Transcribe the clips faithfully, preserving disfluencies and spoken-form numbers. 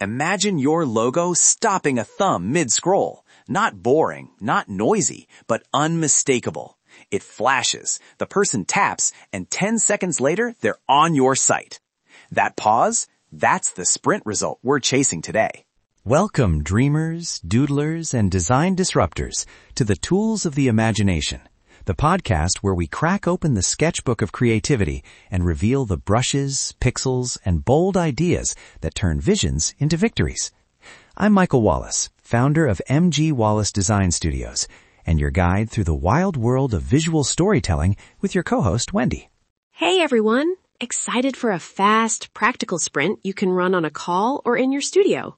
Imagine your logo stopping a thumb mid-scroll. Not boring, not noisy, but unmistakable. It flashes, the person taps, and ten seconds later, they're on your site. That pause, that's the sprint result we're chasing today. Welcome, dreamers, doodlers, and design disruptors, to the Tools of the Imagination, the podcast where we crack open the sketchbook of creativity and reveal the brushes, pixels, and bold ideas that turn visions into victories. I'm Michael Wallace, founder of M G Wallace Design Studios, and your guide through the wild world of visual storytelling with your co-host, Wendy. Hey everyone! Excited for a fast, practical sprint you can run on a call or in your studio.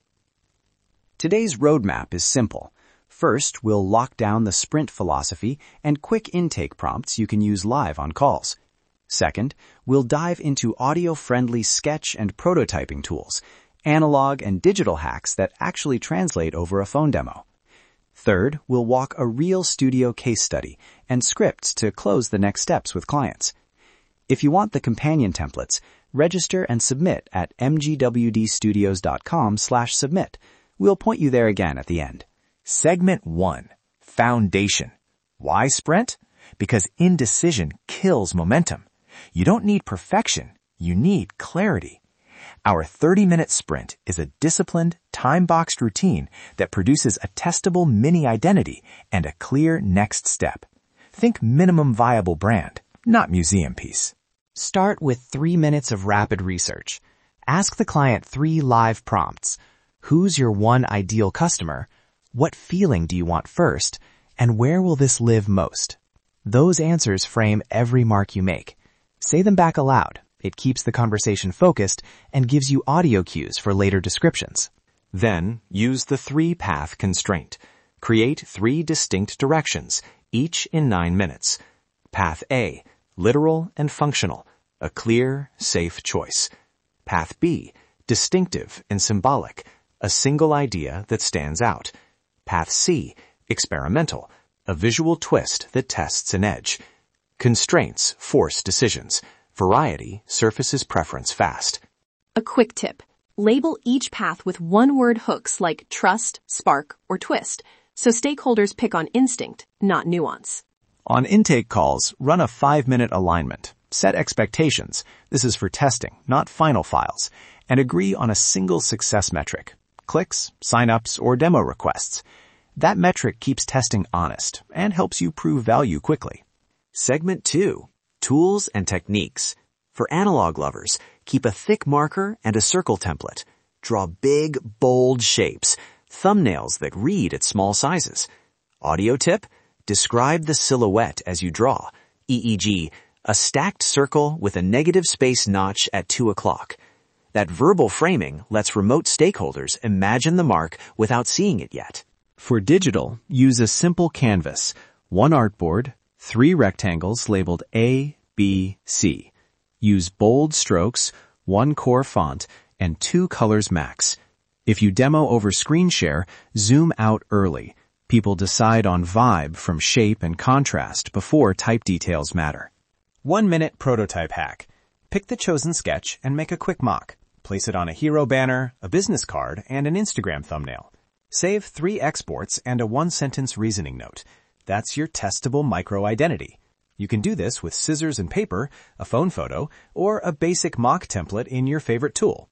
Today's roadmap is simple. First, we'll lock down the sprint philosophy and quick intake prompts you can use live on calls. Second, we'll dive into audio-friendly sketch and prototyping tools, analog and digital hacks that actually translate over a phone demo. Third, we'll walk a real studio case study and scripts to close the next steps with clients. If you want the companion templates, register and submit at m g w d studios dot com slash submit. We'll point you there again at the end. Segment one, Foundation. Why sprint? Because indecision kills momentum. You don't need perfection, you need clarity. Our thirty-minute sprint is a disciplined, time-boxed routine that produces a testable mini-identity and a clear next step. Think minimum viable brand, not museum piece. Start with three minutes of rapid research. Ask the client three live prompts. Who's your one ideal customer? What feeling do you want first? And where will this live most? Those answers frame every mark you make. Say them back aloud. It keeps the conversation focused and gives you audio cues for later descriptions. Then, use the three-path constraint. Create three distinct directions, each in nine minutes. Path A, literal and functional, a clear, safe choice. Path B, distinctive and symbolic, a single idea that stands out. Path C, experimental, a visual twist that tests an edge. Constraints force decisions. Variety surfaces preference fast. A quick tip. Label each path with one-word hooks like trust, spark, or twist, so stakeholders pick on instinct, not nuance. On intake calls, run a five-minute alignment. Set expectations. This is for testing, not final files. And agree on a single success metric. Clicks, sign-ups, or demo requests. That metric keeps testing honest and helps you prove value quickly. Segment two, Tools and Techniques. For analog lovers, keep a thick marker and a circle template. Draw big, bold shapes, thumbnails that read at small sizes. Audio tip, describe the silhouette as you draw, for example, a stacked circle with a negative space notch at two o'clock. That verbal framing lets remote stakeholders imagine the mark without seeing it yet. For digital, use a simple canvas, one artboard, three rectangles labeled A, B, C. Use bold strokes, one core font, and two colors max. If you demo over screen share, zoom out early. People decide on vibe from shape and contrast before type details matter. One-minute prototype hack. Pick the chosen sketch and make a quick mock. Place it on a hero banner, a business card, and an Instagram thumbnail. Save three exports and a one-sentence reasoning note. That's your testable micro-identity. You can do this with scissors and paper, a phone photo, or a basic mock template in your favorite tool.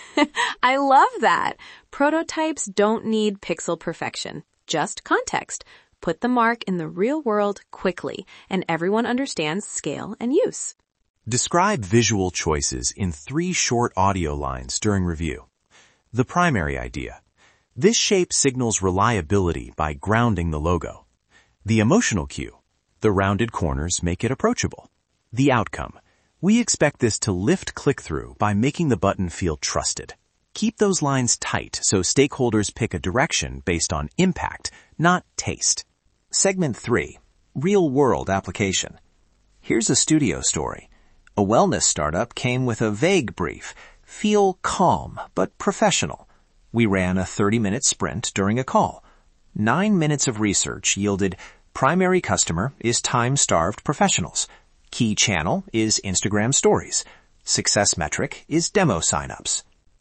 I love that. Prototypes don't need pixel perfection, just context. Put the mark in the real world quickly, and everyone understands scale and use. Describe visual choices in three short audio lines during review. The primary idea. This shape signals reliability by grounding the logo. The emotional cue. The rounded corners make it approachable. The outcome. We expect this to lift click-through by making the button feel trusted. Keep those lines tight so stakeholders pick a direction based on impact, not taste. Segment three. Real-world application. Here's a studio story. A wellness startup came with a vague brief. Feel calm, but professional. We ran a thirty-minute sprint during a call. Nine minutes of research yielded primary customer is time-starved professionals. Key channel is Instagram stories. Success metric is demo signups.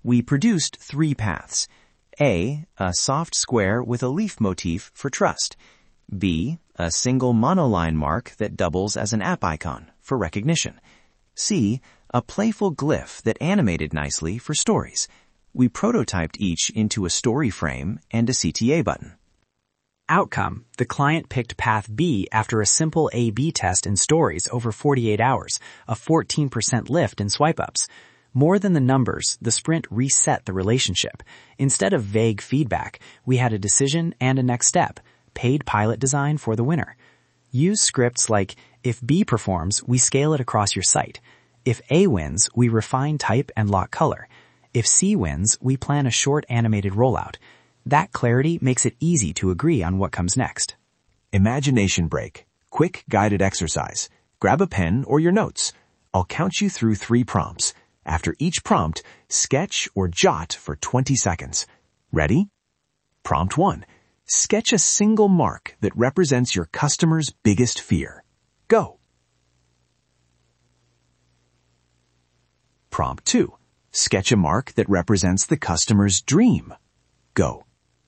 We produced three paths. A, a soft square with a leaf motif for trust. B, a single monoline mark that doubles as an app icon for recognition. C, a playful glyph that animated nicely for stories. We prototyped each into a story frame and a C T A button. Outcome: the client picked path B after a simple A B test in stories over forty-eight hours, a fourteen percent lift in swipe-ups. More than the numbers, the sprint reset the relationship. Instead of vague feedback, we had a decision and a next step, paid pilot design for the winner. Use scripts like, if B performs, we scale it across your site. If A wins, we refine type and lock color. If C wins, we plan a short animated rollout. That clarity makes it easy to agree on what comes next. Imagination break. Quick guided exercise. Grab a pen or your notes. I'll count you through three prompts. After each prompt, sketch or jot for twenty seconds. Ready? Prompt one. Sketch a single mark that represents your customer's biggest fear. Go. Prompt two. Sketch a mark that represents the customer's dream. Go.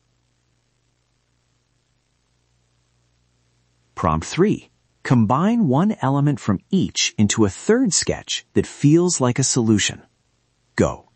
Prompt three. Combine one element from each into a third sketch that feels like a solution. Go.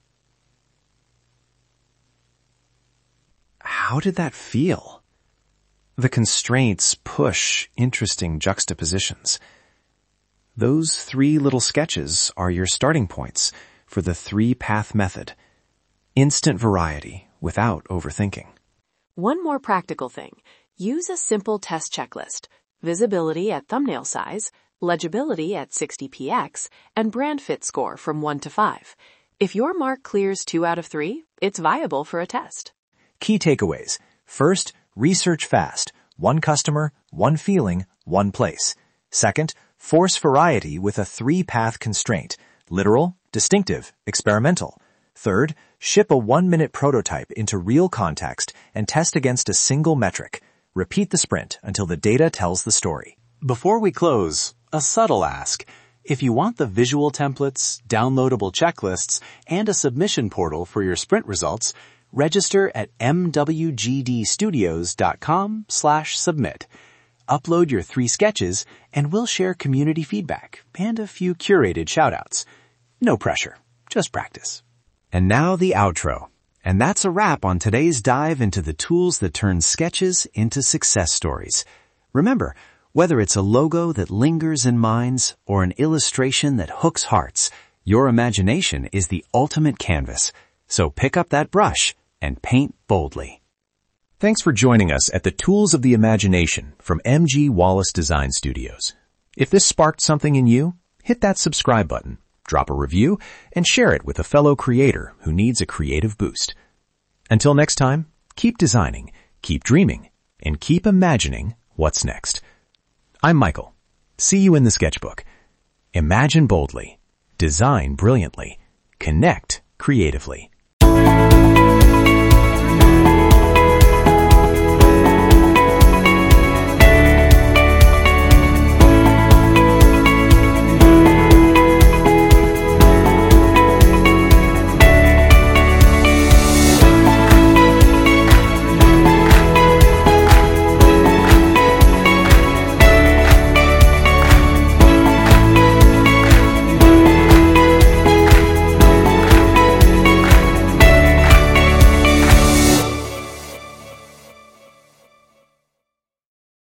How did that feel? The constraints push interesting juxtapositions. Those three little sketches are your starting points for the three-path method. Instant variety without overthinking. One more practical thing. Use a simple test checklist. Visibility at thumbnail size, legibility at sixty p x, and brand fit score from one to five. If your mark clears two out of three, it's viable for a test. Key takeaways. First, research fast. One customer, one feeling, one place. Second, force variety with a three-path constraint. Literal, distinctive, experimental. Third, ship a one-minute prototype into real context and test against a single metric. Repeat the sprint until the data tells the story. Before we close, a subtle ask. If you want the visual templates, downloadable checklists, and a submission portal for your sprint results, register at mwgdstudios.com slash submit. Upload your three sketches, and we'll share community feedback and a few curated shoutouts. No pressure, just practice. And now the outro. And that's a wrap on today's dive into the tools that turn sketches into success stories. Remember, whether it's a logo that lingers in minds or an illustration that hooks hearts, your imagination is the ultimate canvas. So pick up that brush and paint boldly. Thanks for joining us at the Tools of the Imagination from M G Wallace Design Studios. If this sparked something in you, hit that subscribe button, drop a review, and share it with a fellow creator who needs a creative boost. Until next time, keep designing, keep dreaming, and keep imagining what's next. I'm Michael. See you in the sketchbook. Imagine boldly, design brilliantly, connect creatively.